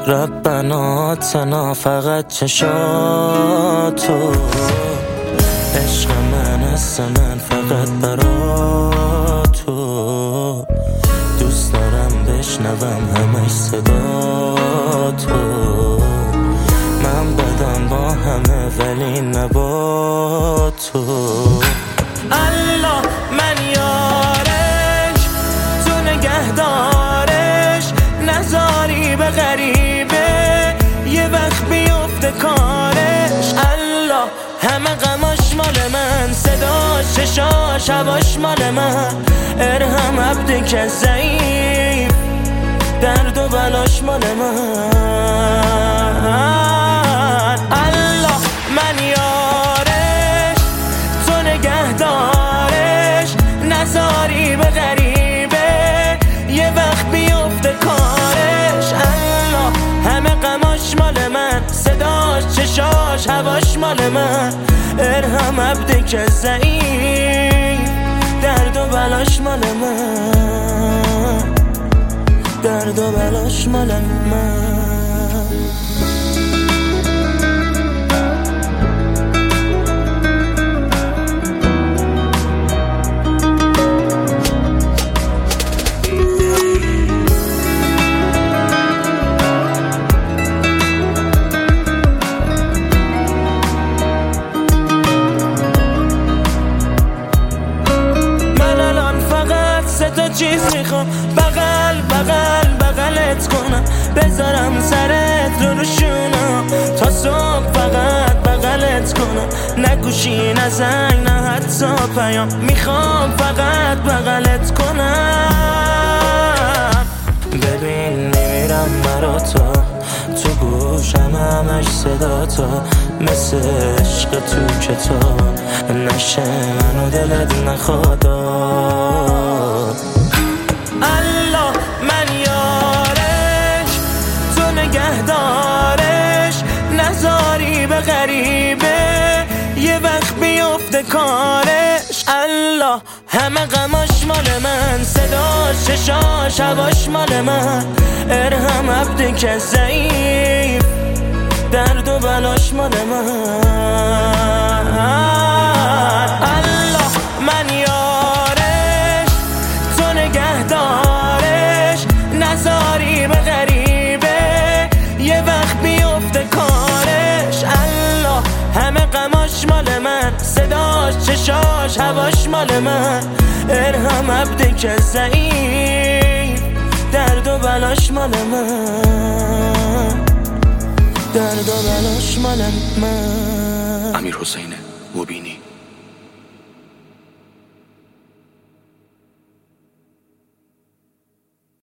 ربنا آتنا فقط چشاتو، عشق من است من فقط برا تو، دوست دارم بشنوم همش صدا تو، من بدم با همه ولی نبا تو. الله من یارش، تو نگهدارش، نذاری به غریبه یه وقت بیفته کارش. الله همه غماش مال من، صداش چشاش هواش مال من، ارحم عبده که ضعیف، درد و بلاش مال من. الله من یارش، تو نگهدارش، نذاری به غریبه یه وقت بیفته کارش. الله همه غماش مال من، صداش چشاش هواش مال من، ارحم عبده که ضعیف، درد و بلاش مال من، درد و بلاش مال من. چیز میخوام بغل بغل بغلت کنم، بذارم سرت رو شونم تا صبح فقط بغلت کنم، نه گوشی نه زنگ نه حتی پیام، میخوام فقط بغلت کنم. ببین میمیرم مرا تو گوشم همش صدا تو، مثل عشق تو کتاب نشه منو دلت نخواد. الله من یارش، تو نگهدارش، نذاری به غریبه یه وقت بیفته کارش. الله همه غماش مال من، صداش چشاش هواش مال من، ارحم عبده که ضعیف، درد و بلاش مال من. الله من یارش، تو نگهدارش، نذاری به غریبه یه وقت بیفته کارش. الله همه غماش مال من، صداش چشاش هواش مال من، ارحم عبده که ضعیف، درد و بلاش مال من، درد و بلاش مال من. امیرحسین مبینی.